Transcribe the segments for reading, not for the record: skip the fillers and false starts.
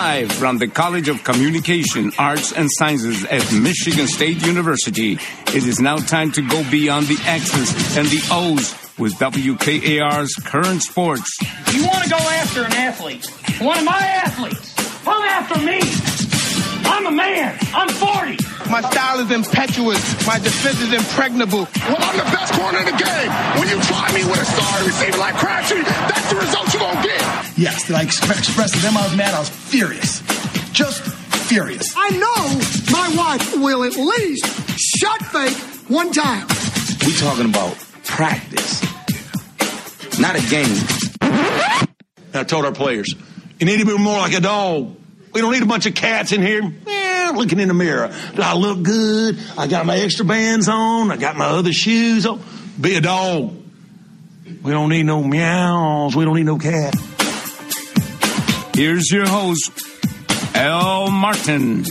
Live from the College of Communication, Arts, and Sciences at Michigan State University, it is now time to go beyond the X's and the O's with WKAR's Current Sports. You want to go after an athlete, one of my athletes, come after me. I'm a man. I'm 40. My style is impetuous. My defense is impregnable. Well, I'm the best corner in the game. When you try me with a star receiver like Crabtree, that's the result you're going to get. Yes, did I express to them I was mad? I was furious. Just furious. I know my wife will at least shot fake one time. We talking about practice, not a game. I told our players, you need to be more like a dog. We don't need a bunch of cats in here looking in the mirror. Do I look good? I got my extra bands on. I got my other shoes on. Be a dog. We don't need no meows. We don't need no cat. Here's your host, Al Martin.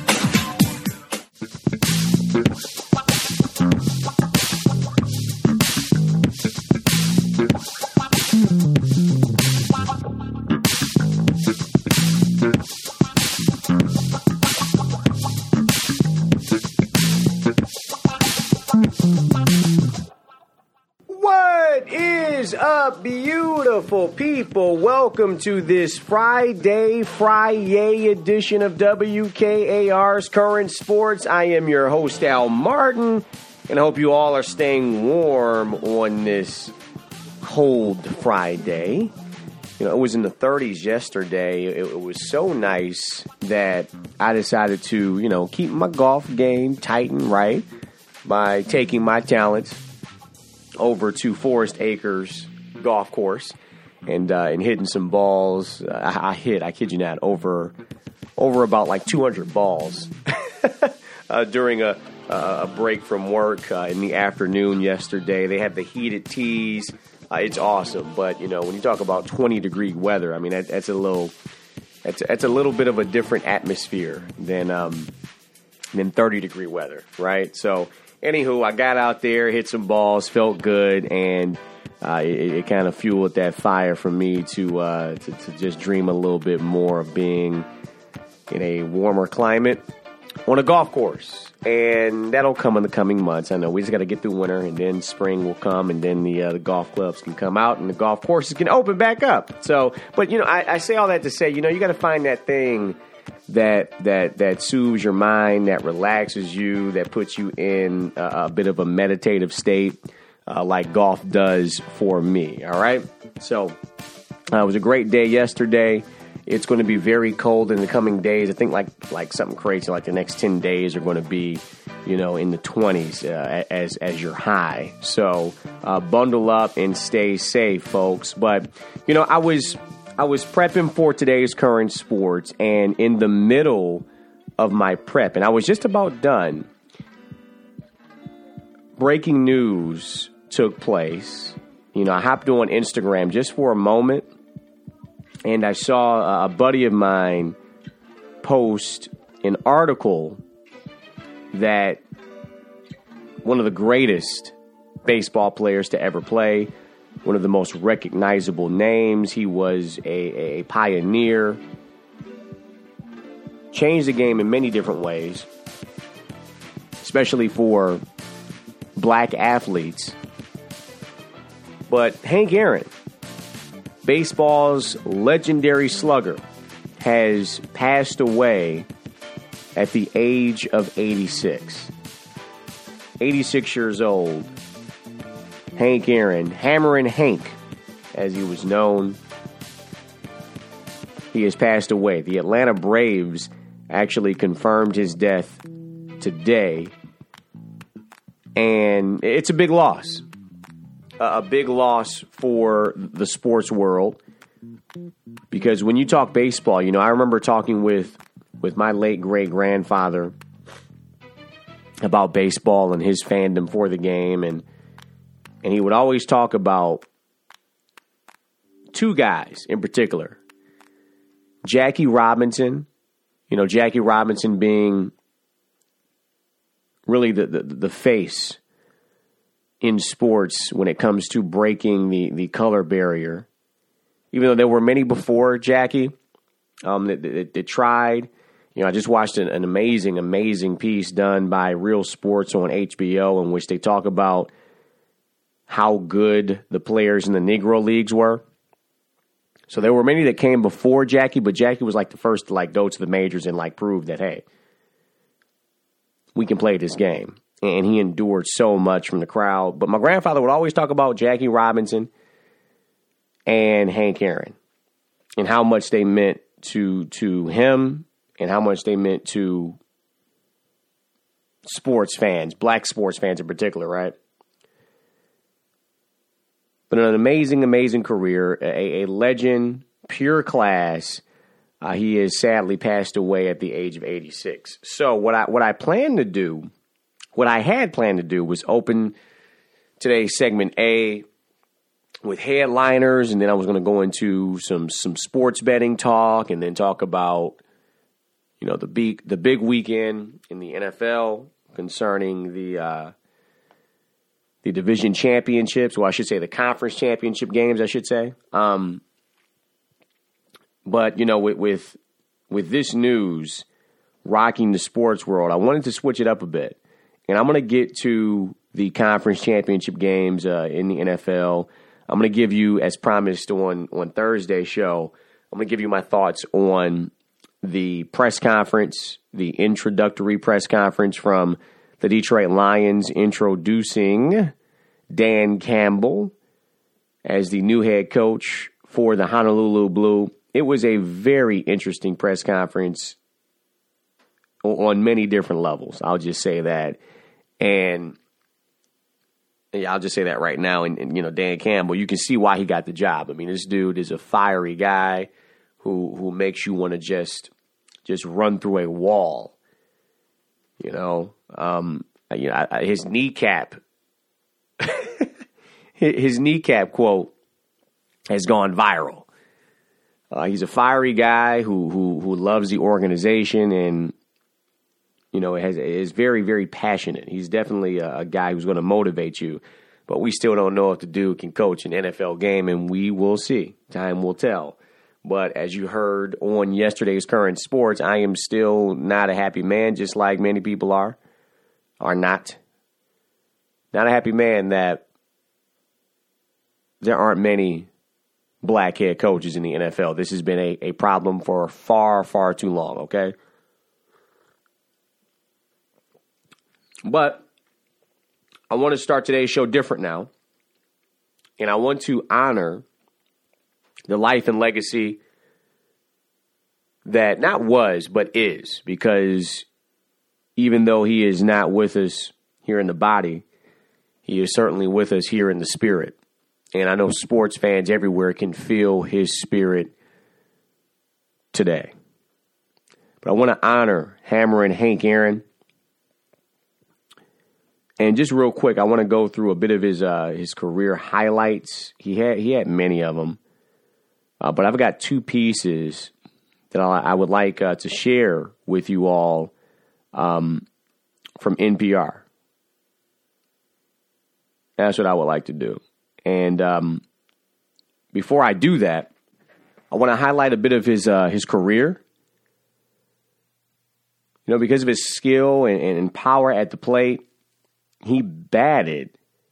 What is up, beautiful people? Welcome to this Friday edition of WKAR's Current Sports. I am your host, Al Martin, and I hope you all are staying warm on this cold Friday. You know, it was in the 30s yesterday. It was so nice that I decided to, keep my golf game tight and right by taking my talents over to Forest Acres Golf Course and hitting some balls. I kid you not, over about like 200 balls during a break from work in the afternoon yesterday. They had the heated tees. It's awesome, but when you talk about 20-degree weather, I mean that's a little bit of a different atmosphere than 30-degree weather, right? So. Anywho, I got out there, hit some balls, felt good, and it kind of fueled that fire for me to just dream a little bit more of being in a warmer climate on a golf course. And that'll come in the coming months. I know we just got to get through winter, and then spring will come, and then the golf clubs can come out, and the golf courses can open back up. So, but I say all that to say, you got to find that thing that soothes your mind, that relaxes you, that puts you in a bit of a meditative state, like golf does for me. All right. So it was a great day yesterday. It's going to be very cold in the coming days. I think like something crazy, like the next 10 days are going to be, in the 20s as your high. So bundle up and stay safe, folks. But I was prepping for today's Current Sports, and in the middle of my prep, and I was just about done, breaking news took place. I hopped on Instagram just for a moment, and I saw a buddy of mine post an article that one of the greatest baseball players to ever play, one of the most recognizable names. He was a pioneer. Changed the game in many different ways, especially for black athletes. But Hank Aaron, baseball's legendary slugger, has passed away at the age of 86. 86 years old. Hank Aaron, Hammerin' Hank, as he was known, he has passed away. The Atlanta Braves actually confirmed his death today, and it's a big loss. A big loss for the sports world, because when you talk baseball, I remember talking with my late great-grandfather about baseball and his fandom for the game, and he would always talk about two guys in particular. Jackie Robinson, Jackie Robinson being really the face in sports when it comes to breaking the color barrier. Even though there were many before Jackie, that tried. You know, I just watched an amazing piece done by Real Sports on HBO in which they talk about how good the players in the Negro Leagues were. So there were many that came before Jackie, but Jackie was like the first to like go to the majors and like prove that, hey, we can play this game. And he endured so much from the crowd. But my grandfather would always talk about Jackie Robinson and Hank Aaron and how much they meant to him and how much they meant to sports fans, black sports fans in particular, right? But an amazing career, a legend, pure class. He has sadly passed away at the age of 86. So what I had planned to do was open today's segment A with headliners, and then I was going to go into some sports betting talk, and then talk about, you know, the big weekend in the NFL concerning the division championships, or I should say the conference championship games, I should say. But, you know, with this news rocking the sports world, I wanted to switch it up a bit. And I'm going to get to the conference championship games in the NFL. I'm going to give you, as promised on Thursday's show, I'm going to give you my thoughts on the press conference, the introductory press conference from the Detroit Lions introducing Dan Campbell as the new head coach for the Honolulu Blue. It was a very interesting press conference on many different levels. I'll just say that. And yeah, I'll just say that right now. And you know, Dan Campbell, you can see why he got the job. I mean, this dude is a fiery guy who makes you want to just run through a wall. You know, his kneecap, his kneecap quote has gone viral. He's a fiery guy who loves the organization and, you know, is very, very passionate. He's definitely a guy who's going to motivate you. But we still don't know if the dude can coach an NFL game, and we will see. Time will tell. But as you heard on yesterday's Current Sports, I am still not a happy man, just like many people are not. Not a happy man that there aren't many black head coaches in the NFL. This has been a problem for far, far too long, okay? But I want to start today's show different now. And I want to honor the life and legacy that not was, but is. Because even though he is not with us here in the body, he is certainly with us here in the spirit. And I know sports fans everywhere can feel his spirit today. But I want to honor Hammer and Hank Aaron. And just real quick, I want to go through a bit of his career highlights. He had many of them. But I've got two pieces that I would like to share with you all from NPR. That's what I would like to do. And before I do that, I want to highlight a bit of his career. You know, because of his skill and power at the plate, he batted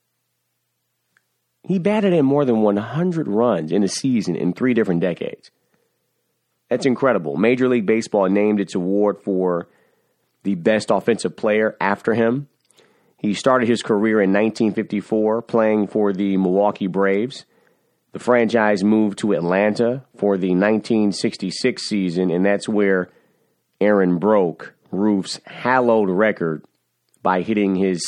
in more than 100 runs in a season in 3 different decades. That's incredible. Major League Baseball named its award for the best offensive player after him. He started his career in 1954 playing for the Milwaukee Braves. The franchise moved to Atlanta for the 1966 season, and that's where Aaron broke Roof's hallowed record by hitting his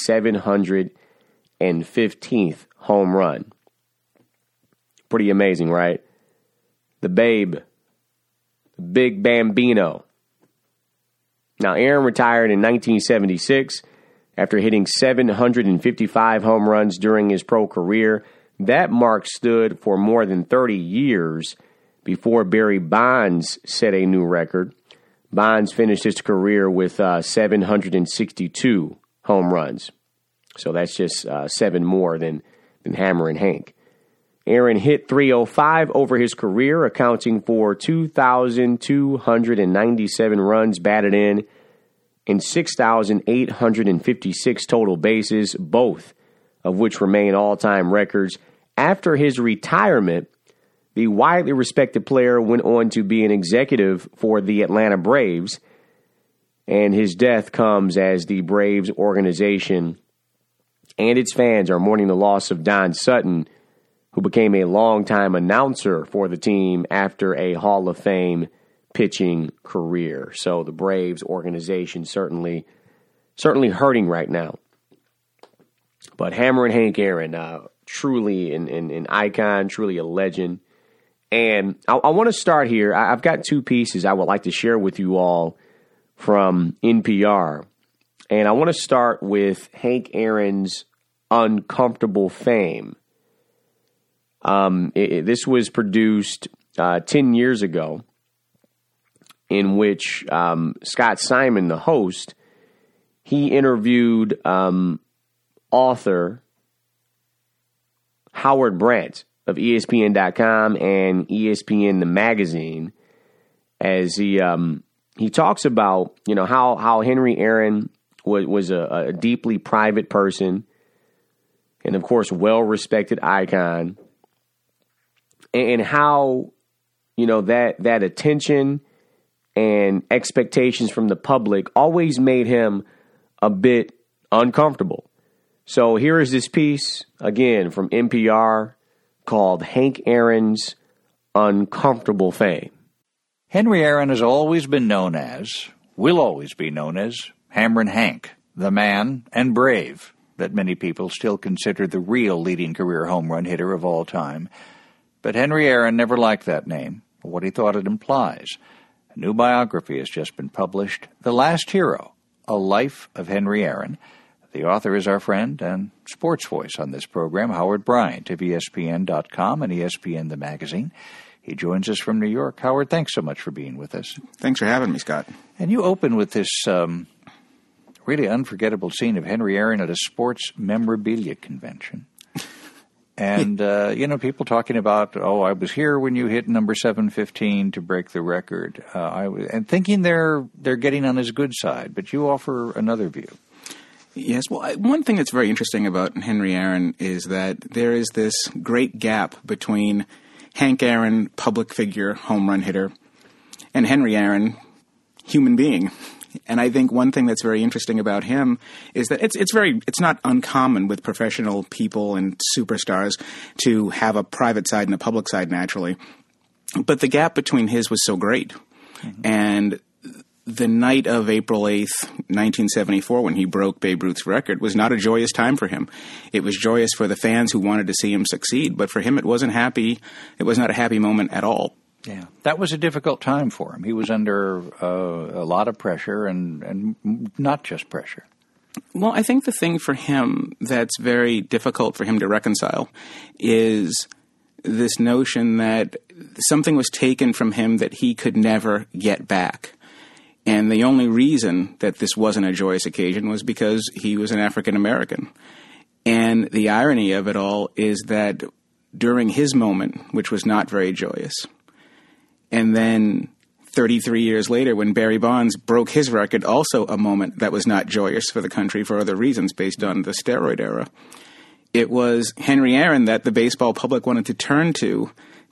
715th home run. Pretty amazing, right? The Babe, the Big Bambino. Now, Aaron retired in 1976 after hitting 755 home runs during his pro career. That mark stood for more than 30 years before Barry Bonds set a new record. Bonds finished his career with 762 home runs. So that's just 7 more than Hammer and Hank. Aaron hit .305 over his career, accounting for 2,297 runs batted in and 6,856 total bases, both of which remain all-time records. After his retirement, the widely respected player went on to be an executive for the Atlanta Braves, and his death comes as the Braves organization and its fans are mourning the loss of Don Sutton, who became a longtime announcer for the team after a Hall of Fame pitching career. So the Braves organization certainly hurting right now. But Hammer and Hank Aaron, truly an icon, truly a legend. And I want to start here. I've got two pieces I would like to share with you all from NPR. And I want to start with Hank Aaron's uncomfortable fame. This was produced 10 years ago, in which Scott Simon, the host, he interviewed author Howard Brandt of ESPN.com and ESPN the magazine, as he talks about how Henry Aaron was a deeply private person, and of course well-respected icon. And how, that attention and expectations from the public always made him a bit uncomfortable. So here is this piece, again, from NPR called Hank Aaron's Uncomfortable Fame. Henry Aaron has always been known as, will always be known as, Hammerin' Hank, the man and brave that many people still consider the real leading career home run hitter of all time. But Henry Aaron never liked that name, or what he thought it implies. A new biography has just been published, The Last Hero, A Life of Henry Aaron. The author is our friend and sports voice on this program, Howard Bryant of ESPN.com and ESPN the magazine. He joins us from New York. Howard, thanks so much for being with us. Thanks for having me, Scott. And you open with this really unforgettable scene of Henry Aaron at a sports memorabilia convention. And, people talking about, I was here when you hit number 715 to break the record. And thinking they're getting on his good side, but you offer another view. Yes, well, one thing that's very interesting about Henry Aaron is that there is this great gap between Hank Aaron, public figure, home run hitter, and Henry Aaron, human being. And I think one thing that's very interesting about him is that it's not uncommon with professional people and superstars to have a private side and a public side naturally. But the gap between his was so great. Mm-hmm. And the night of April 8th, 1974, when he broke Babe Ruth's record, was not a joyous time for him. It was joyous for the fans who wanted to see him succeed, but for him it wasn't happy. It was not a happy moment at all. Yeah, that was a difficult time for him. He was under a lot of pressure and not just pressure. Well, I think the thing for him that's very difficult for him to reconcile is this notion that something was taken from him that he could never get back. And the only reason that this wasn't a joyous occasion was because he was an African American. And the irony of it all is that during his moment, which was not very joyous, and then 33 years later, when Barry Bonds broke his record, also a moment that was not joyous for the country for other reasons based on the steroid era. It was Henry Aaron that the baseball public wanted to turn to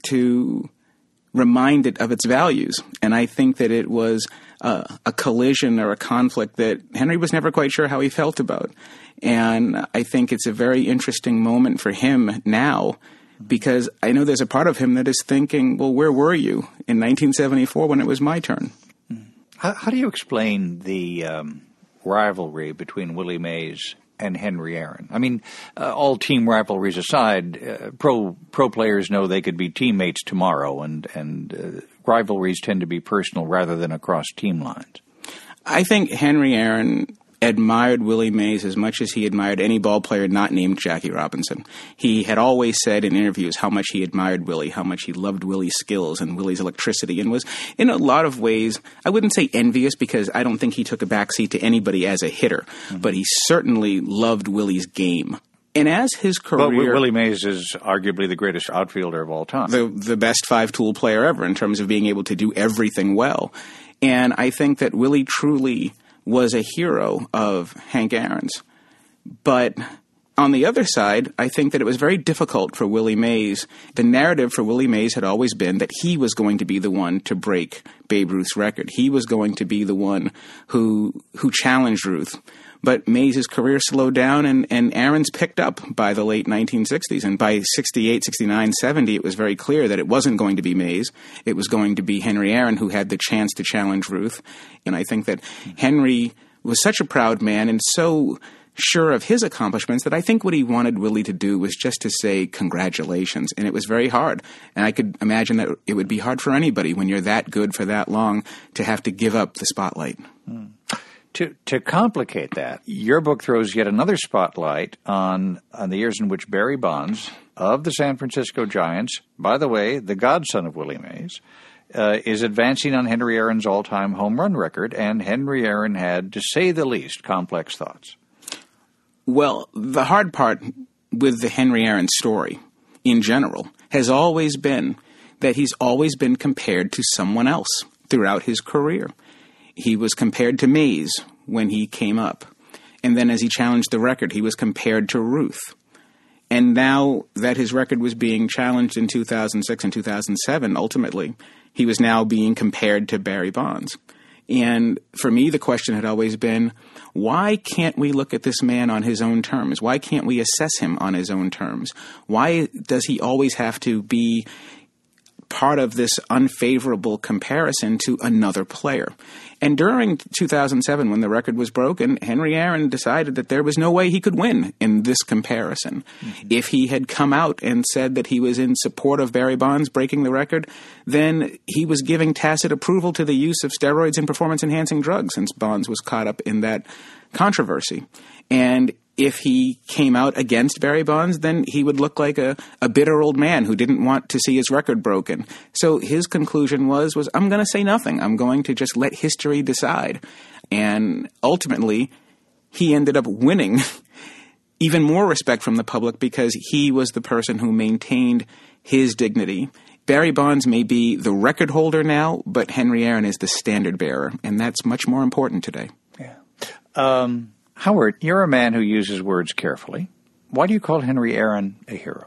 remind it of its values. And I think that it was a collision or a conflict that Henry was never quite sure how he felt about. And I think it's a very interesting moment for him now, because I know there's a part of him that is thinking, well, where were you in 1974 when it was my turn? How do you explain the rivalry between Willie Mays and Henry Aaron? I mean, all team rivalries aside, pro players know they could be teammates tomorrow, and rivalries tend to be personal rather than across team lines. I think Henry Aaron admired Willie Mays as much as he admired any ball player not named Jackie Robinson. He had always said in interviews how much he admired Willie, how much he loved Willie's skills and Willie's electricity, and was in a lot of ways, I wouldn't say envious, because I don't think he took a backseat to anybody as a hitter, but he certainly loved Willie's game. And as his career... But Willie Mays is arguably the greatest outfielder of all time. The best five-tool player ever in terms of being able to do everything well. And I think that Willie truly was a hero of Hank Aaron's. But on the other side, I think that it was very difficult for Willie Mays. The narrative for Willie Mays had always been that he was going to be the one to break Babe Ruth's record. He was going to be the one who challenged Ruth. But Mays' career slowed down, and Aaron's picked up by the late 1960s. And by 68, 69, 70, it was very clear that it wasn't going to be Mays. It was going to be Henry Aaron who had the chance to challenge Ruth. And I think that Henry was such a proud man and so sure of his accomplishments that I think what he wanted Willie to do was just to say congratulations. And it was very hard. And I could imagine that it would be hard for anybody when you're that good for that long to have to give up the spotlight. To complicate that, your book throws yet another spotlight on the years in which Barry Bonds of the San Francisco Giants, by the way, the godson of Willie Mays, is advancing on Henry Aaron's all-time home run record, and Henry Aaron had, to say the least, complex thoughts. Well, the hard part with the Henry Aaron story in general has always been that he's always been compared to someone else throughout his career. He was compared to Mays when he came up. And then as he challenged the record, he was compared to Ruth. And now that his record was being challenged in 2006 and 2007, ultimately, he was now being compared to Barry Bonds. And for me, the question had always been, why can't we look at this man on his own terms? Why can't we assess him on his own terms? Why does he always have to be part of this unfavorable comparison to another player? And during 2007, when the record was broken, Henry Aaron decided that there was no way he could win in this comparison. Mm-hmm. If he had come out and said that he was in support of Barry Bonds breaking the record, then he was giving tacit approval to the use of steroids and performance-enhancing drugs, since Bonds was caught up in that controversy. And if he came out against Barry Bonds, then he would look like a bitter old man who didn't want to see his record broken. So his conclusion was I'm going to say nothing. I'm going to just let history decide. And ultimately, he ended up winning even more respect from the public because he was the person who maintained his dignity. Barry Bonds may be the record holder now, but Henry Aaron is the standard bearer, and that's much more important today. Yeah. Howard, you're a man who uses words carefully. Why do you call Henry Aaron a hero?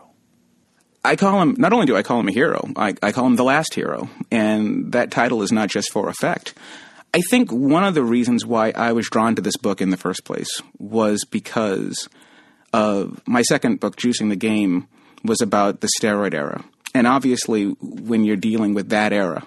I call him, not only do I call him a hero, I call him the last hero. And that title is not just for effect. I think one of the reasons why I was drawn to this book in the first place was because of my second book, Juicing the Game, was about the steroid era. And obviously, when you're dealing with that era,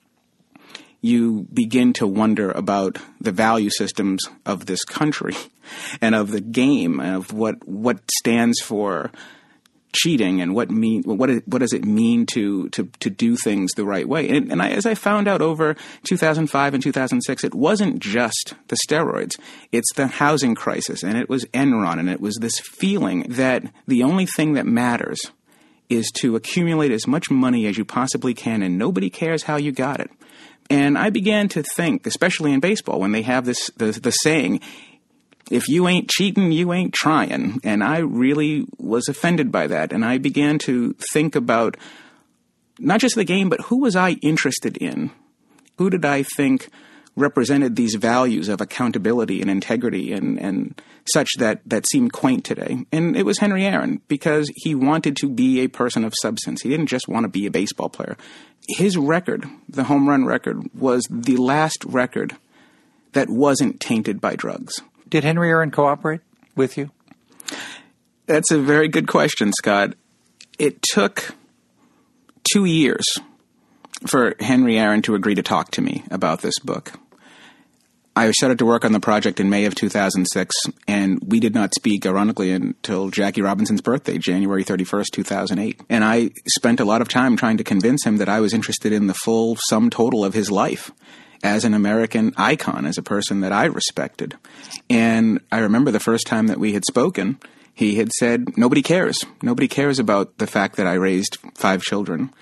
you begin to wonder about the value systems of this country and of the game and of what stands for cheating and what does it mean to do things the right way. And as I found out over 2005 and 2006, it wasn't just the steroids. It's the housing crisis, and it was Enron, and it was this feeling that the only thing that matters is to accumulate as much money as you possibly can, and nobody cares how you got it. And I began to think, especially in baseball, when they have the saying, if you ain't cheating, you ain't trying. And I really was offended by that. And I began to think about not just the game, but who was I interested in? Who did I think represented these values of accountability and integrity and such that seemed quaint today? And it was Henry Aaron, because he wanted to be a person of substance. He didn't just want to be a baseball player. His record, the home run record, was the last record that wasn't tainted by drugs. Did Henry Aaron cooperate with you? That's a very good question, Scott. It took 2 years for Henry Aaron to agree to talk to me about this book. I started to work on the project in May of 2006, and we did not speak, ironically, until Jackie Robinson's birthday, January 31st, 2008. And I spent a lot of time trying to convince him that I was interested in the full sum total of his life as an American icon, as a person that I respected. And I remember the first time that we had spoken, he had said, nobody cares. Nobody cares about the fact that I raised 5 children.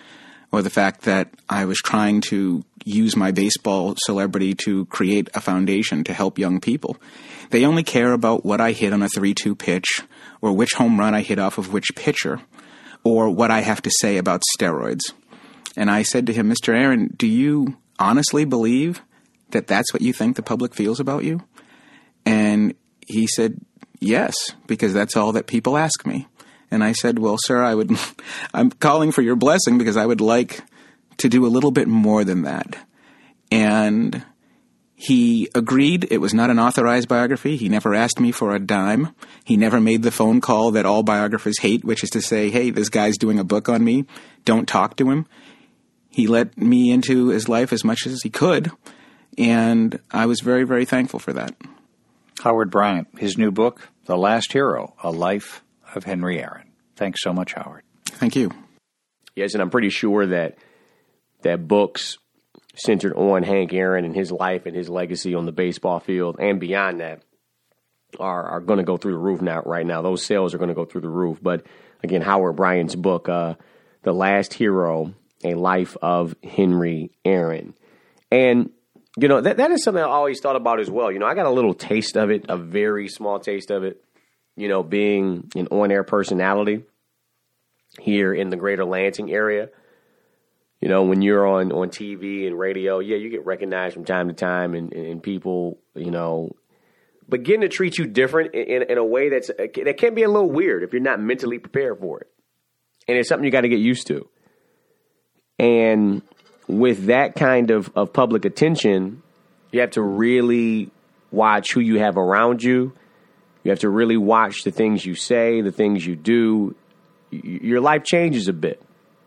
or the fact that I was trying to use my baseball celebrity to create a foundation to help young people. They only care about what I hit on a 3-2 pitch, or which home run I hit off of which pitcher, or what I have to say about steroids. And I said to him, Mr. Aaron, do you honestly believe that that's what you think the public feels about you? And he said, yes, because that's all that people ask me. And I said, well, sir, I'm calling for your blessing because I would like to do a little bit more than that. And he agreed. It was not an authorized biography. He never asked me for a dime. He never made the phone call that all biographers hate, which is to say, hey, this guy's doing a book on me. Don't talk to him. He let me into his life as much as he could, and I was very, very thankful for that. Howard Bryant, his new book, The Last Hero, A Life of Henry Aaron. Thanks so much, Howard. Thank you. Yes, and I'm pretty sure that books centered on Hank Aaron and his life and his legacy on the baseball field and beyond that are going to go through the roof right now. Those sales are going to go through the roof. But again, Howard Bryant's book, The Last Hero, A Life of Henry Aaron. And, you know, that is something I always thought about as well. You know, I got a little taste of it, a very small taste of it, you know, being an on-air personality here in the greater Lansing area. You know, when you're on TV and radio, yeah, you get recognized from time to time and people, you know, but getting to treat you different in a way that can be a little weird if you're not mentally prepared for it. And it's something you got to get used to. And with that kind of public attention, you have to really watch who you have around you. You have to really watch the things you say, the things you do. Your life changes a bit.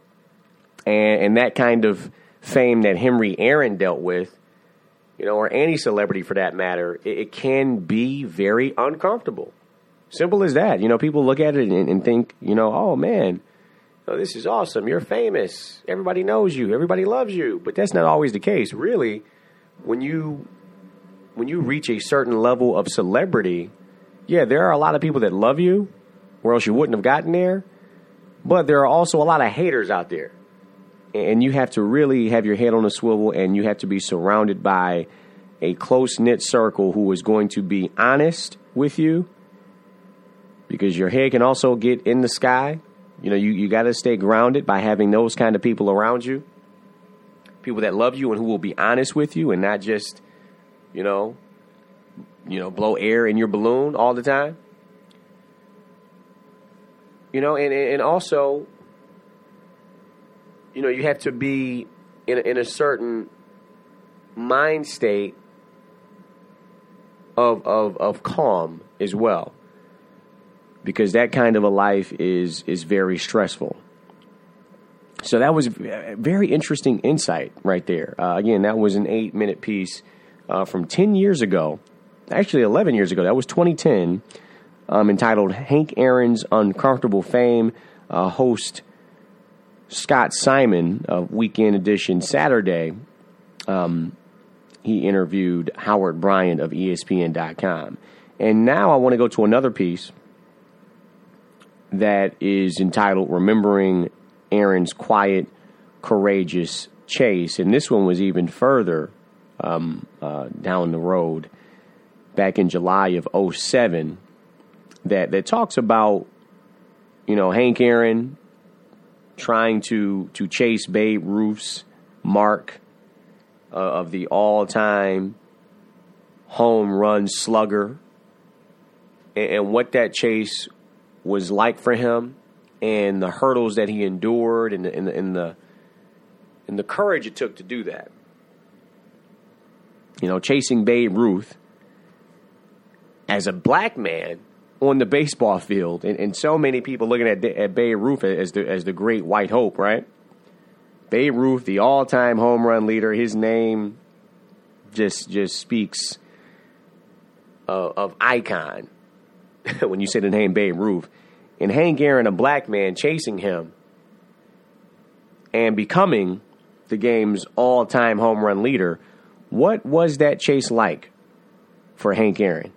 And that kind of fame that Henry Aaron dealt with, you know, or any celebrity for that matter, it can be very uncomfortable. Simple as that. You know, people look at it and think, you know, oh, man, oh, this is awesome. You're famous. Everybody knows you. Everybody loves you. But that's not always the case. Really, when you reach a certain level of celebrity, yeah, there are a lot of people that love you, or else you wouldn't have gotten there. But there are also a lot of haters out there. And you have to really have your head on a swivel, and you have to be surrounded by a close-knit circle who is going to be honest with you, because your head can also get in the sky. You know, you got to stay grounded by having those kind of people around you, people that love you and who will be honest with you and not just, you know, blow air in your balloon all the time. You know, and also, you know, you have to be in a certain mind state of calm as well, because that kind of a life is very stressful. So that was a very interesting insight right there. Again, that was an 8-minute piece from 10 years ago, actually 11 years ago. That was 2010, entitled Hank Aaron's Uncomfortable Fame. Host Scott Simon of Weekend Edition Saturday, he interviewed Howard Bryant of ESPN.com. And now I want to go to another piece that is entitled Remembering Aaron's Quiet, Courageous Chase. And this one was even further down the road, back in July of 2007, that talks about, you know, Hank Aaron trying to chase Babe Ruth's mark of the all-time home run slugger, and what that chase was like for him, and the hurdles that he endured, and the courage it took to do that. You know, chasing Babe Ruth as a black man on the baseball field, and so many people looking at Babe Ruth as the great white hope, right? Babe Ruth, the all-time home run leader, his name just speaks of icon when you say the name Babe Ruth. And Hank Aaron, a black man, chasing him and becoming the game's all-time home run leader. What was that chase like for Hank Aaron?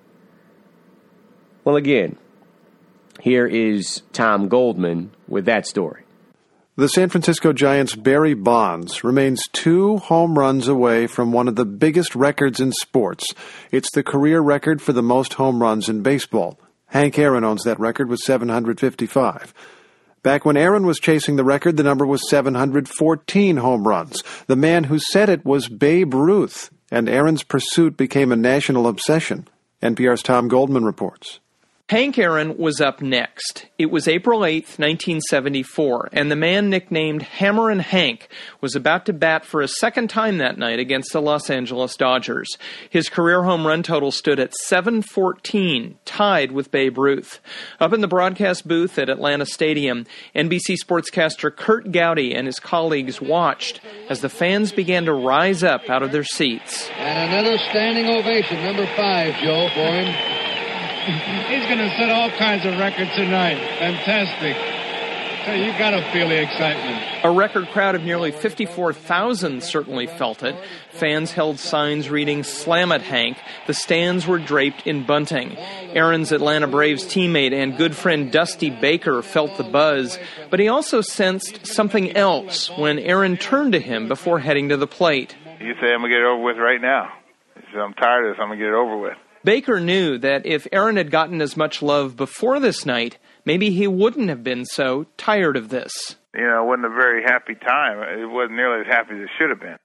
Well, again, here is Tom Goldman with that story. The San Francisco Giants' Barry Bonds remains 2 home runs away from one of the biggest records in sports. It's the career record for the most home runs in baseball. Hank Aaron owns that record with 755. Back when Aaron was chasing the record, the number was 714 home runs. The man who set it was Babe Ruth, and Aaron's pursuit became a national obsession. NPR's Tom Goldman reports. Hank Aaron was up next. It was April 8th, 1974, and the man nicknamed Hammerin' Hank was about to bat for a second time that night against the Los Angeles Dodgers. His career home run total stood at 714, tied with Babe Ruth. Up in the broadcast booth at Atlanta Stadium, NBC sportscaster Curt Gowdy and his colleagues watched as the fans began to rise up out of their seats. And another standing ovation, number 5, Joe, for him. He's going to set all kinds of records tonight. Fantastic. So you got to feel the excitement. A record crowd of nearly 54,000 certainly felt it. Fans held signs reading, "Slam it, Hank." The stands were draped in bunting. Aaron's Atlanta Braves teammate and good friend Dusty Baker felt the buzz, but he also sensed something else when Aaron turned to him before heading to the plate. You say, "I'm going to get it over with right now." He said, "I'm tired of this. I'm going to get it over with." Baker knew that if Aaron had gotten as much love before this night, maybe he wouldn't have been so tired of this. You know, it wasn't a very happy time. It wasn't nearly as happy as it should have been.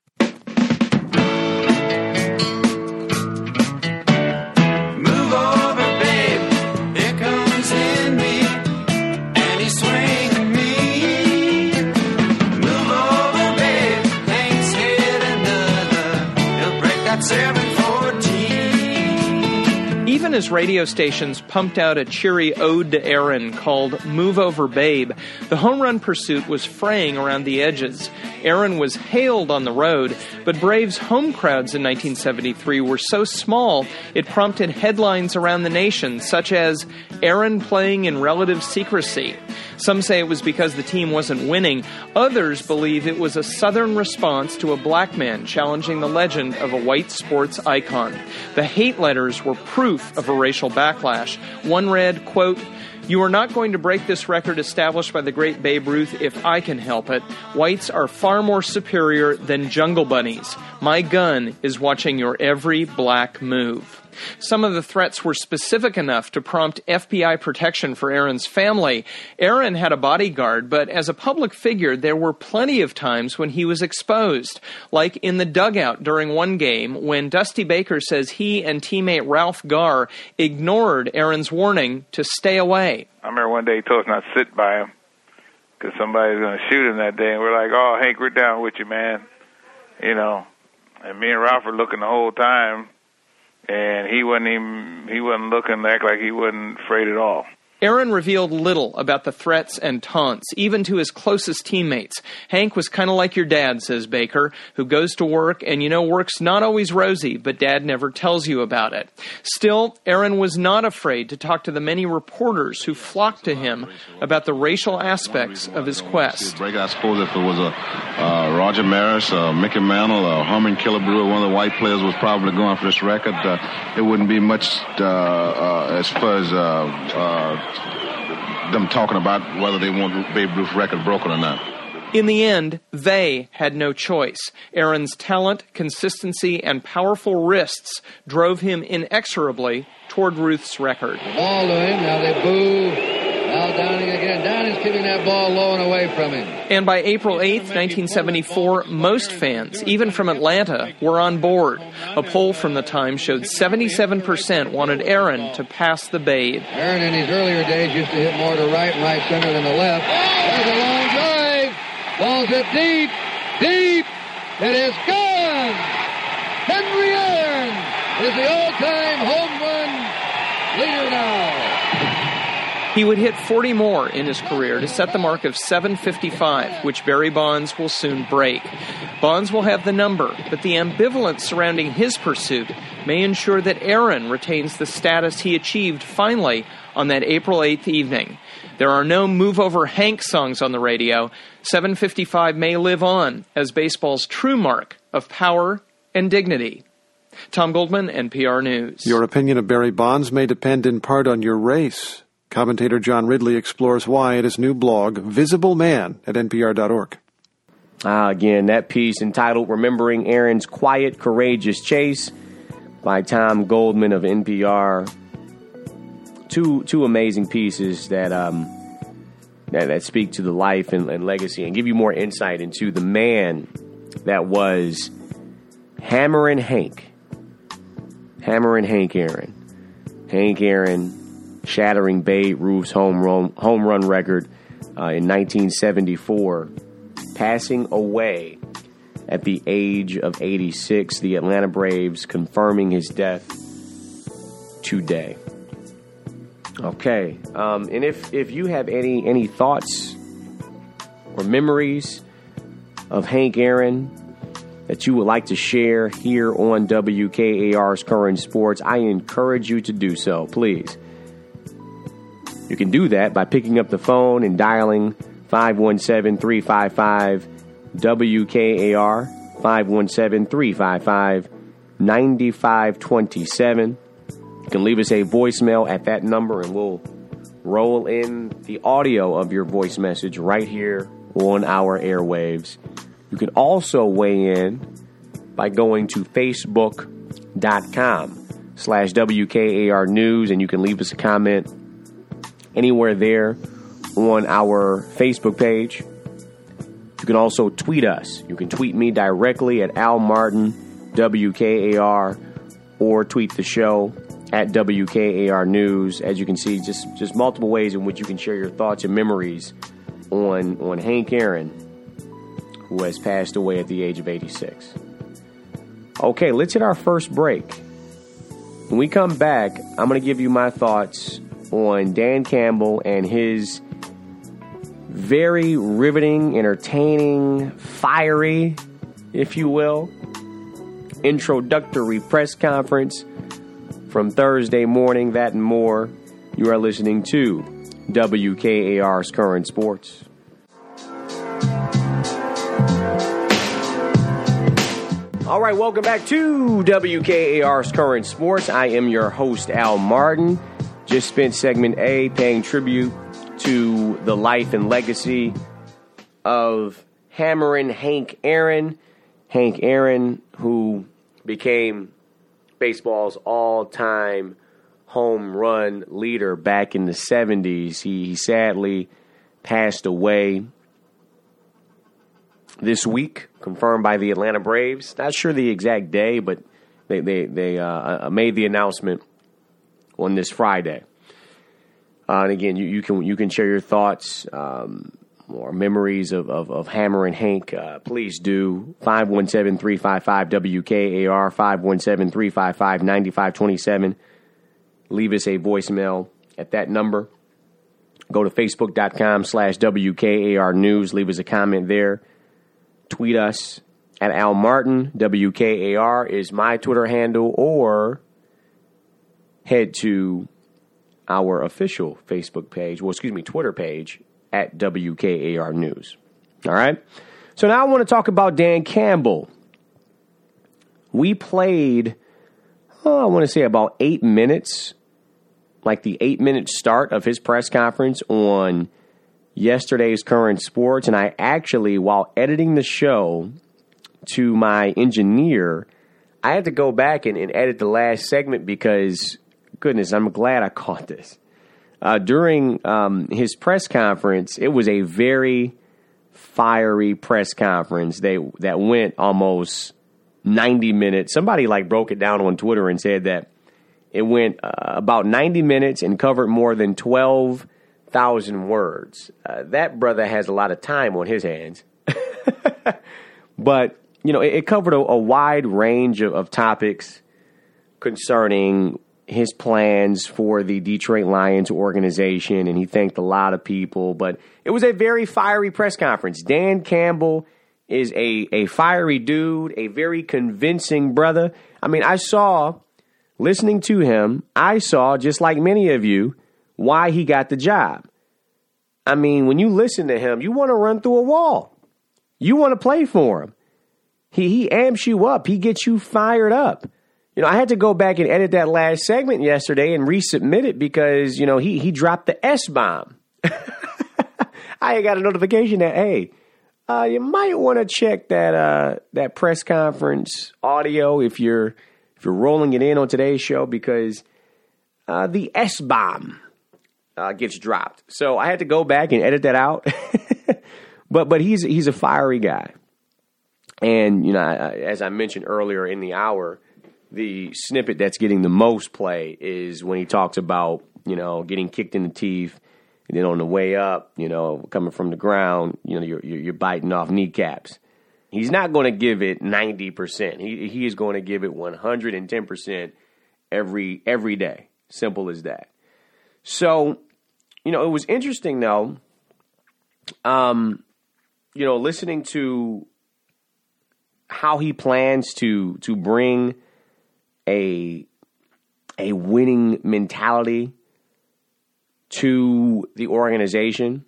Move over, babe. Here comes Henry, and he's swinging me. Move over, babe. Hank's hit another. He'll break that 7-14. Even as radio stations pumped out a cheery ode to Aaron called Move Over Babe, the home run pursuit was fraying around the edges. Aaron was hailed on the road, but Braves' home crowds in 1973 were so small it prompted headlines around the nation, such as Aaron playing in relative secrecy. Some say it was because the team wasn't winning. Others believe it was a Southern response to a black man challenging the legend of a white sports icon. The hate letters were proof of a racial backlash. One read, quote, "You are not going to break this record established by the great Babe Ruth if I can help it. Whites are far more superior than jungle bunnies. My gun is watching your every black move." Some of the threats were specific enough to prompt FBI protection for Aaron's family. Aaron had a bodyguard, but as a public figure, there were plenty of times when he was exposed, like in the dugout during one game when Dusty Baker says he and teammate Ralph Garr ignored Aaron's warning to stay away. I remember one day he told us not to sit by him because somebody was going to shoot him that day, and we're like, "Oh, Hank, we're down with you, man." You know, and me and Ralph were looking the whole time. And he wasn't looking to act like he wasn't afraid at all. Aaron revealed little about the threats and taunts, even to his closest teammates. Hank was kind of like your dad, says Baker, who goes to work, and work's not always rosy, but Dad never tells you about it. Still, Aaron was not afraid to talk to the many reporters who flocked to him about the racial aspects of his quest. I suppose if it was Roger Maris, Mickey Mantle, Herman Killebrew, one of the white players was probably going for this record, it wouldn't be much as far as them talking about whether they want Babe Ruth's record broken or not. In the end, they had no choice. Aaron's talent, consistency, and powerful wrists drove him inexorably toward Ruth's record. The ball to him, now they boo. Now Downing again. Downing's keeping that ball low and away from him. And by April 8th, 1974, most fans, even from Atlanta, were on board. A poll from the time showed 77% wanted Aaron to pass the Babe. Aaron in his earlier days used to hit more to right and right center than the left. There's a long drive. Ball's hit deep, deep. It is gone. Henry Aaron is the all-time home run leader now. He would hit 40 more in his career to set the mark of 755, which Barry Bonds will soon break. Bonds will have the number, but the ambivalence surrounding his pursuit may ensure that Aaron retains the status he achieved finally on that April 8th evening. There are no Move Over Hank songs on the radio. 755 may live on as baseball's true mark of power and dignity. Tom Goldman, NPR News. Your opinion of Barry Bonds may depend in part on your race. Commentator John Ridley explores why at his new blog, Visible Man, at NPR.org. Again, that piece entitled Remembering Aaron's Quiet, Courageous Chase by Tom Goldman of NPR. Two amazing pieces that speak to the life and legacy and give you more insight into the man that was Hammerin' Hank. Hammerin' Hank Aaron. Hank Aaron shattering Babe Ruth's home run record in 1974, passing away at the age of 86. The Atlanta Braves confirming his death today. Okay, and if you have any thoughts or memories of Hank Aaron that you would like to share here on WKAR's Current Sports, I encourage you to do so, please. You can do that by picking up the phone and dialing 517-355-WKAR, 517-355-9527. You can leave us a voicemail at that number, and we'll roll in the audio of your voice message right here on our airwaves. You can also weigh in by going to Facebook.com/WKAR News, and you can leave us a comment anywhere there on our Facebook page. You can also tweet us. You can tweet me directly at Al Martin, WKAR, or tweet the show at WKAR News. As you can see, just multiple ways in which you can share your thoughts and memories on Hank Aaron, who has passed away at the age of 86. Okay, let's hit our first break. When we come back, I'm going to give you my thoughts on Dan Campbell and his very riveting, entertaining, fiery, if you will, introductory press conference from Thursday morning. That and more. You are listening to WKAR's Current Sports. All right, welcome back to WKAR's Current Sports. I am your host, Al Martin. Just spent segment A paying tribute to the life and legacy of Hammerin' Hank Aaron. Hank Aaron, who became baseball's all-time home run leader back in the 70s. He sadly passed away this week, confirmed by the Atlanta Braves. Not sure the exact day, but they made the announcement on this Friday. And again, you can share your thoughts or memories of Hammerin' Hank. Please do. 517-355-WKAR, 517-355-9527. Leave us a voicemail at that number. Go to Facebook.com/WKAR News. Leave us a comment there. Tweet us at Al Martin. WKAR is my Twitter handle, or head to our official Facebook page, Twitter page at WKAR News. All right? So now I want to talk about Dan Campbell. We played, I want to say about 8 minutes, like the 8-minute start of his press conference on yesterday's Current Sports. And I actually, while editing the show to my engineer, I had to go back and edit the last segment because, goodness, I'm glad I caught this. During his press conference, it was a very fiery press conference that went almost 90 minutes. Somebody broke it down on Twitter and said that it went about 90 minutes and covered more than 12,000 words. That brother has a lot of time on his hands. But, it covered a wide range of topics concerning his plans for the Detroit Lions organization, and he thanked a lot of people. But it was a very fiery press conference. Dan Campbell is a fiery dude, a very convincing brother. I mean, listening to him, I saw, just like many of you, why he got the job. I mean, when you listen to him, you want to run through a wall. You want to play for him. He amps you up. He gets you fired up. I had to go back and edit that last segment yesterday and resubmit it because, he dropped the S-bomb. I got a notification that, hey, you might want to check that press conference audio if you're rolling it in on today's show because the S-bomb gets dropped. So I had to go back and edit that out. but he's a fiery guy. And, as I mentioned earlier in the hour, the snippet that's getting the most play is when he talks about, getting kicked in the teeth. And then on the way up, coming from the ground, you're biting off kneecaps. He's not going to give it 90%. He is going to give it 110% every day. Simple as that. So, it was interesting though, listening to how he plans to bring a winning mentality to the organization,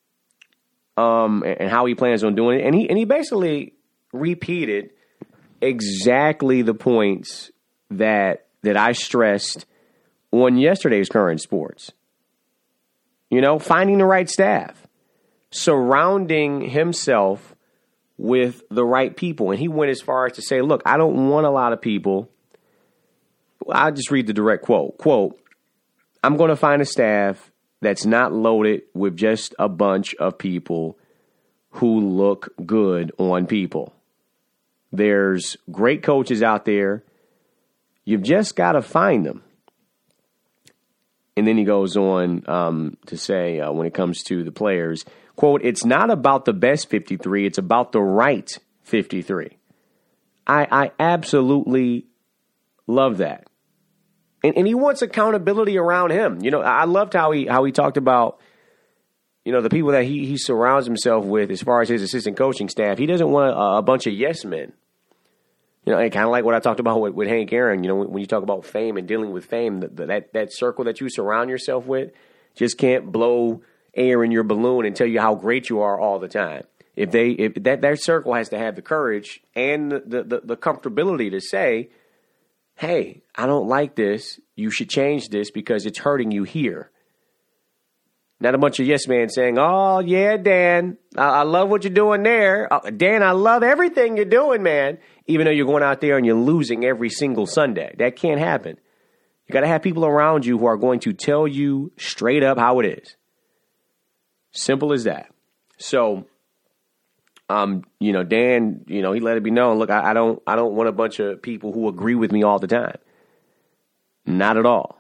and how he plans on doing it. And he basically repeated exactly the points that I stressed on yesterday's Current Sports. Finding the right staff, surrounding himself with the right people. And he went as far as to say, look, I don't want a lot of people. I'll just read the direct quote. Quote, I'm going to find a staff that's not loaded with just a bunch of people who look good on people. There's great coaches out there. You've just got to find them. And then he goes on to say, when it comes to the players, quote, it's not about the best 53. It's about the right 53. I absolutely love that. And he wants accountability around him. I loved how he talked about, the people that he surrounds himself with as far as his assistant coaching staff. He doesn't want a bunch of yes men. And kind of like what I talked about with Hank Aaron, when you talk about fame and dealing with fame, that circle that you surround yourself with just can't blow air in your balloon and tell you how great you are all the time. If that circle has to have the courage and the comfortability to say, hey, I don't like this. You should change this because it's hurting you here. Not a bunch of yes men saying, oh, yeah, Dan, I love what you're doing there. Dan, I love everything you're doing, man. Even though you're going out there and you're losing every single Sunday. That can't happen. You got to have people around you who are going to tell you straight up how it is. Simple as that. So, Dan, he let it be known, look, I don't want a bunch of people who agree with me all the time. Not at all.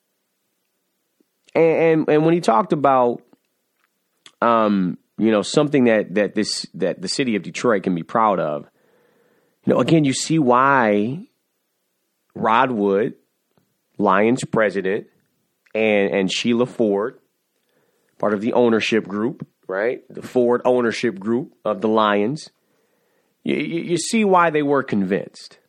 And when he talked about, something that the city of Detroit can be proud of, again, you see why Rod Wood, Lions president, and Sheila Ford, part of the ownership group, right? The Ford ownership group of the Lions. You see why they were convinced.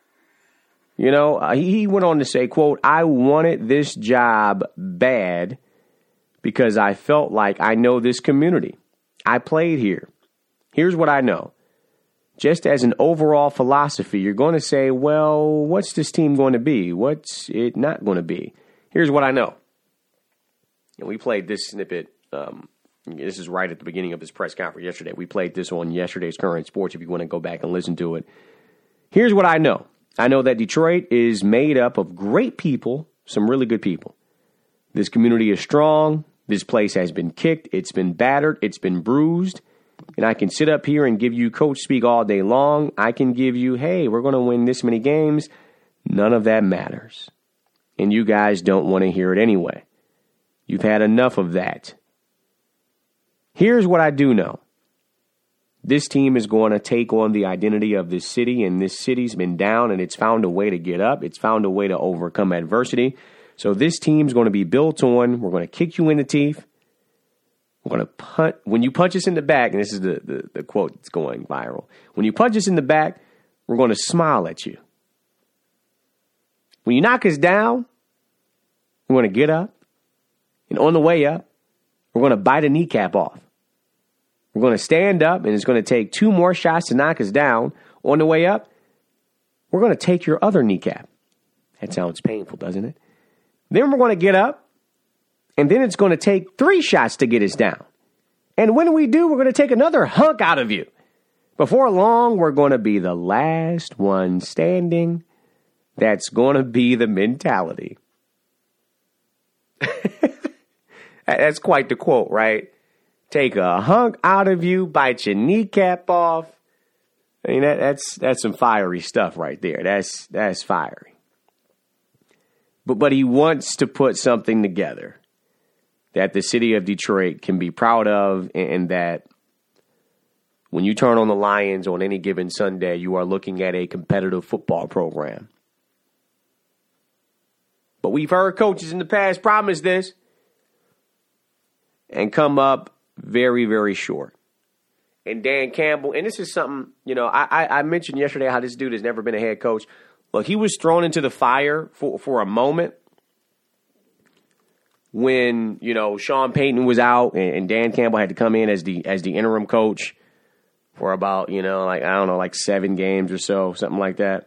He went on to say, quote, I wanted this job bad because I felt like I know this community. I played here. Here's what I know. Just as an overall philosophy, you're going to say, well, what's this team going to be? What's it not going to be? Here's what I know. And we played this snippet. This is right at the beginning of his press conference yesterday. We played this on yesterday's Current Sports if you want to go back and listen to it. Here's what I know. I know that Detroit is made up of great people, some really good people. This community is strong. This place has been kicked. It's been battered. It's been bruised. And I can sit up here and give you coach speak all day long. I can give you, hey, we're going to win this many games. None of that matters. And you guys don't want to hear it anyway. You've had enough of that. Here's what I do know. This team is going to take on the identity of this city, and this city's been down, and it's found a way to get up. It's found a way to overcome adversity. So this team's going to be built on, we're going to kick you in the teeth. We're going to punt. When you punch us in the back, and this is the quote that's going viral. When you punch us in the back, we're going to smile at you. When you knock us down, we're going to get up. And on the way up, we're going to bite a kneecap off. We're going to stand up, and it's going to take 2 more shots to knock us down. On the way up, we're going to take your other kneecap. That sounds painful, doesn't it? Then we're going to get up, and then it's going to take 3 shots to get us down. And when we do, we're going to take another hunk out of you. Before long, we're going to be the last one standing. That's going to be the mentality. That's quite the quote, right? Take a hunk out of you, bite your kneecap off. I mean, that's some fiery stuff right there. That's fiery. But he wants to put something together that the city of Detroit can be proud of, and that when you turn on the Lions on any given Sunday, you are looking at a competitive football program. But we've heard coaches in the past promise this and come up very, very short. And Dan Campbell, and this is something, I mentioned yesterday how this dude has never been a head coach. Look, he was thrown into the fire for a moment when, Sean Payton was out and Dan Campbell had to come in as the interim coach for about, 7 games or so, something like that.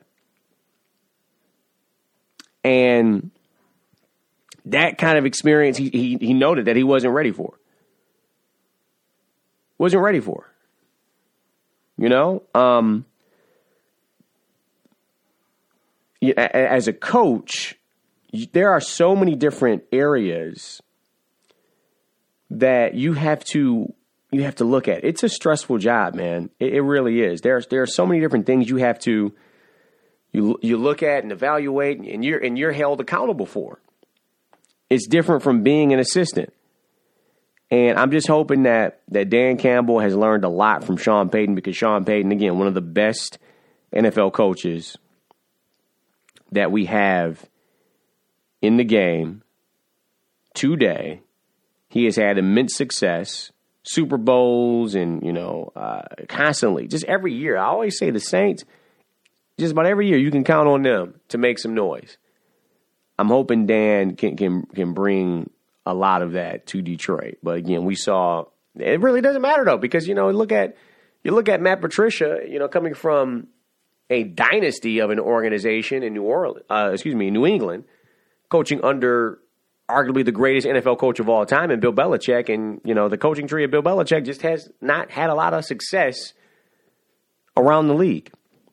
And that kind of experience, he noted that he wasn't ready for. Wasn't ready for. As a coach, there are so many different areas that you have to look at. It's a stressful job, man. It really is. There are so many different things you have to you look at and evaluate, and you're held accountable for. It's different from being an assistant. And I'm just hoping that Dan Campbell has learned a lot from Sean Payton, because Sean Payton, again, one of the best NFL coaches that we have in the game today. He has had immense success, Super Bowls, and, constantly, just every year. I always say the Saints, just about every year, you can count on them to make some noise. I'm hoping Dan can bring a lot of that to Detroit. But again, we saw it really doesn't matter though, because you look at Matt Patricia, coming from a dynasty of an organization in New England, coaching under arguably the greatest NFL coach of all time, and Bill Belichick, and the coaching tree of Bill Belichick just has not had a lot of success around the league.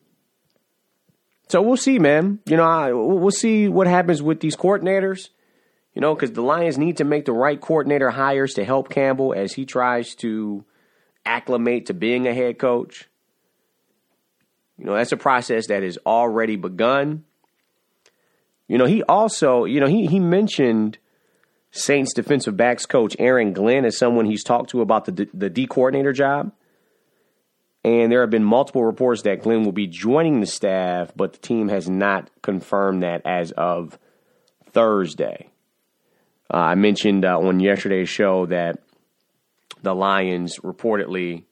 So we'll see, man. We'll see what happens with these coordinators. Because the Lions need to make the right coordinator hires to help Campbell as he tries to acclimate to being a head coach. That's a process that has already begun. He also, he mentioned Saints defensive backs coach Aaron Glenn as someone he's talked to about the D coordinator job. And there have been multiple reports that Glenn will be joining the staff, but the team has not confirmed that as of Thursday. I mentioned on yesterday's show that the Lions reportedly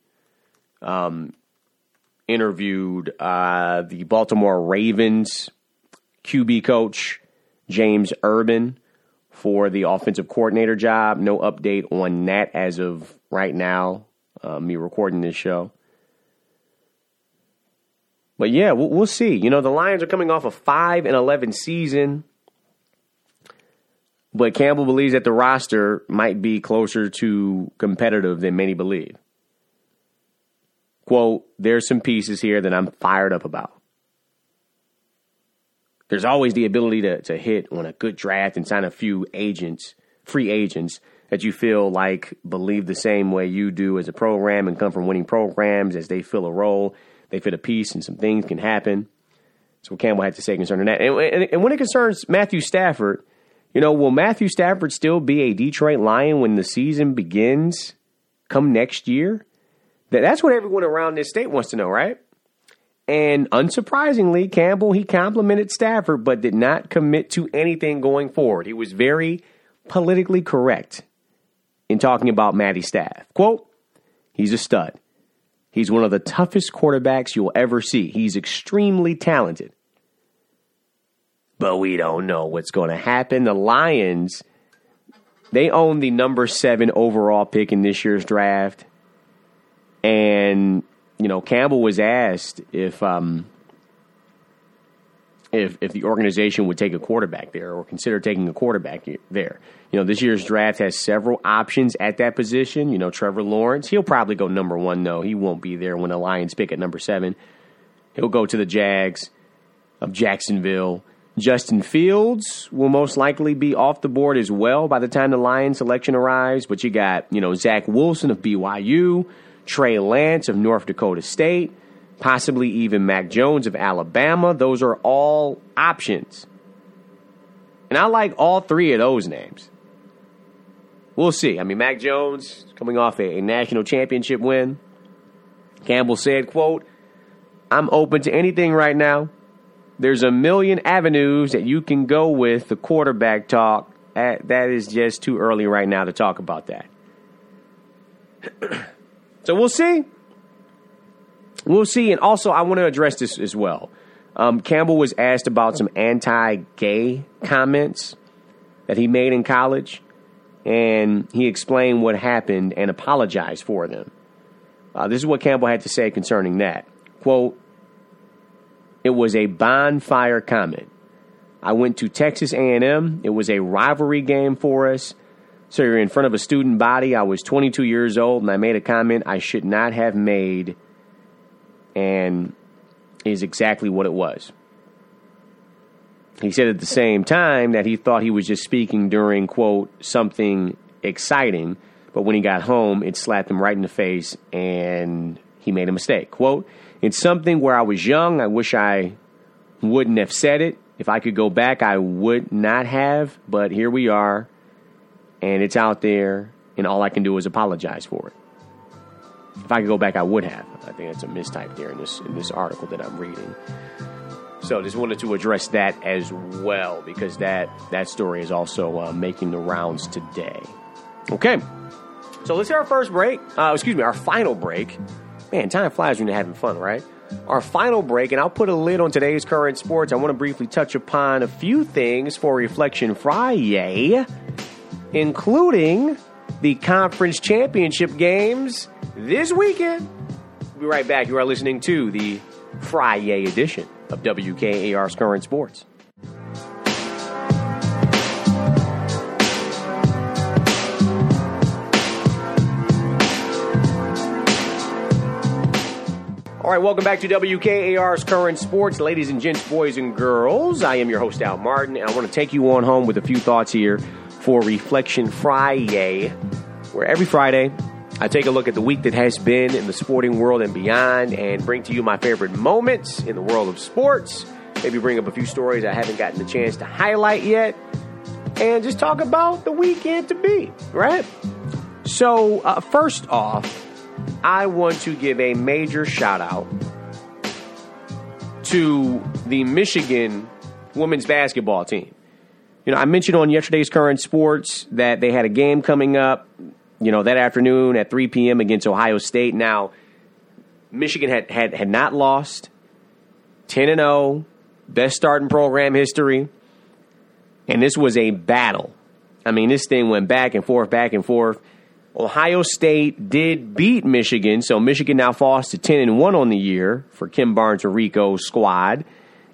interviewed the Baltimore Ravens QB coach, James Urban, for the offensive coordinator job. No update on that as of right now, me recording this show. But yeah, we'll see. The Lions are coming off a 5-11 season. But Campbell believes that the roster might be closer to competitive than many believe. Quote, there's some pieces here that I'm fired up about. There's always the ability to hit on a good draft and sign a few free agents that you feel like believe the same way you do as a program and come from winning programs. As they fill a role, they fit a piece, and some things can happen. That's what Campbell had to say concerning that. And when it concerns Matthew Stafford, will Matthew Stafford still be a Detroit Lion when the season begins come next year? That's what everyone around this state wants to know, right? And unsurprisingly, Campbell, he complimented Stafford, but did not commit to anything going forward. He was very politically correct in talking about Matty Staff. Quote, he's a stud. He's one of the toughest quarterbacks you'll ever see. He's extremely talented. But we don't know what's going to happen. The Lions, they own the number 7 overall pick in this year's draft. And, Campbell was asked if if the organization would take a quarterback there or consider taking a quarterback there. This year's draft has several options at that position. Trevor Lawrence, he'll probably go number 1, though. He won't be there when the Lions pick at number 7. He'll go to the Jags of Jacksonville. Justin Fields will most likely be off the board as well by the time the Lions selection arrives. But you got, Zach Wilson of BYU, Trey Lance of North Dakota State, possibly even Mac Jones of Alabama. Those are all options. And I like all 3 of those names. We'll see. Mac Jones coming off a national championship win. Campbell said, quote, "I'm open to anything right now. There's a million avenues that you can go with the quarterback talk. That is just too early right now to talk about that." So we'll see. We'll see. And also, I want to address this as well. Campbell was asked about some anti-gay comments that he made in college, and he explained what happened and apologized for them. This is what Campbell had to say concerning that. Quote, "It was a bonfire comment. I went to Texas A&M. It was a rivalry game for us. So you're in front of a student body. I was 22 years old, and I made a comment I should not have made, and is exactly what it was." He said at the same time that he thought he was just speaking during, quote, something exciting, but when he got home, it slapped him right in the face, and he made a mistake. Quote, "It's something where I was young. I wish I wouldn't have said it. If I could go back, I would not have, but here we are, and it's out there, and all I can do is apologize for it. If I could go back, I would have." I think that's a mistype there in this article that I'm reading. So just wanted to address that as well, because that story is also making the rounds today. Okay, so let's hit our first break. Our final break. Man, time flies when you're having fun, right? Our final break, and I'll put a lid on today's current sports. I want to briefly touch upon a few things for Reflection Friday, including the conference championship games this weekend. We'll be right back. You are listening to the Friday edition of WKAR's Current Sports. All right, welcome back to WKAR's Current Sports. Ladies and gents, boys and girls, I am your host, Al Martin, and I want to take you on home with a few thoughts here for Reflection Friday, where every Friday I take a look at the week that has been in the sporting world and beyond and bring to you my favorite moments in the world of sports. Maybe bring up a few stories I haven't gotten the chance to highlight yet, and just talk about the weekend to be, right? So, first off, I want to give a major shout out to the Michigan women's basketball team. I mentioned on yesterday's Current Sports that they had a game coming up, that afternoon at 3 p.m. against Ohio State. Now, Michigan had not lost, 10-0, best start in program history, and this was a battle. This thing went back and forth, back and forth. Ohio State did beat Michigan, so Michigan now falls to 10-1 on the year for Kim Barnes-Rico's squad.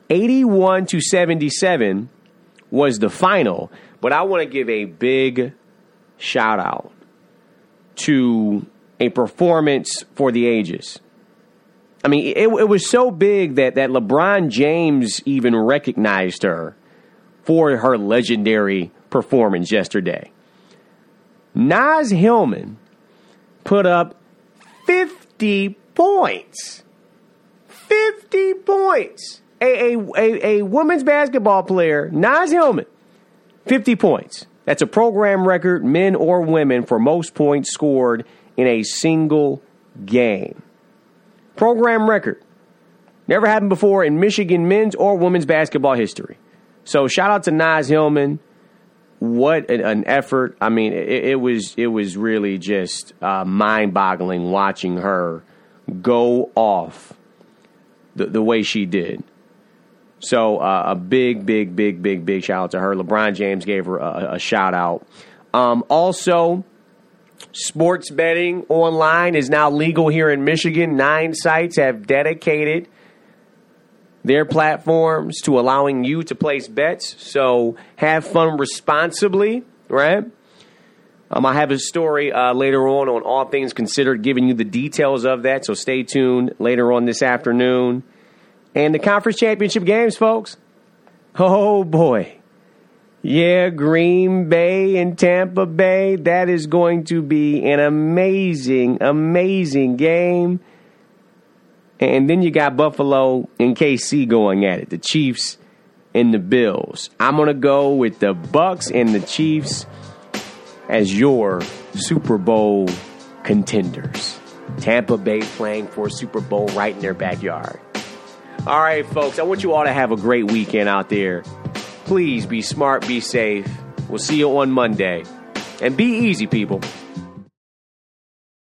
81-77 was the final, but I want to give a big shout out to a performance for the ages. It was so big that LeBron James even recognized her for her legendary performance yesterday. Naz Hillman put up 50 points. 50 points. A women's basketball player, Naz Hillman, 50 points. That's a program record, men or women, for most points scored in a single game. Program record. Never happened before in Michigan men's or women's basketball history. So shout out to Naz Hillman. What an effort. It was really just mind-boggling watching her go off the way she did. So a big shout out to her. LeBron James gave her a shout out. Also, sports betting online is now legal here in Michigan. 9 sites have dedicated their platforms to allowing you to place bets. So have fun responsibly, right? I have a story later on All Things Considered, giving you the details of that. So stay tuned later on this afternoon. And the conference championship games, folks. Oh, boy. Yeah, Green Bay and Tampa Bay. That is going to be an amazing, amazing game. And then you got Buffalo and KC going at it. The Chiefs and the Bills. I'm going to go with the Bucs and the Chiefs as your Super Bowl contenders. Tampa Bay playing for a Super Bowl right in their backyard. All right, folks, I want you all to have a great weekend out there. Please be smart, be safe. We'll see you on Monday. And be easy, people.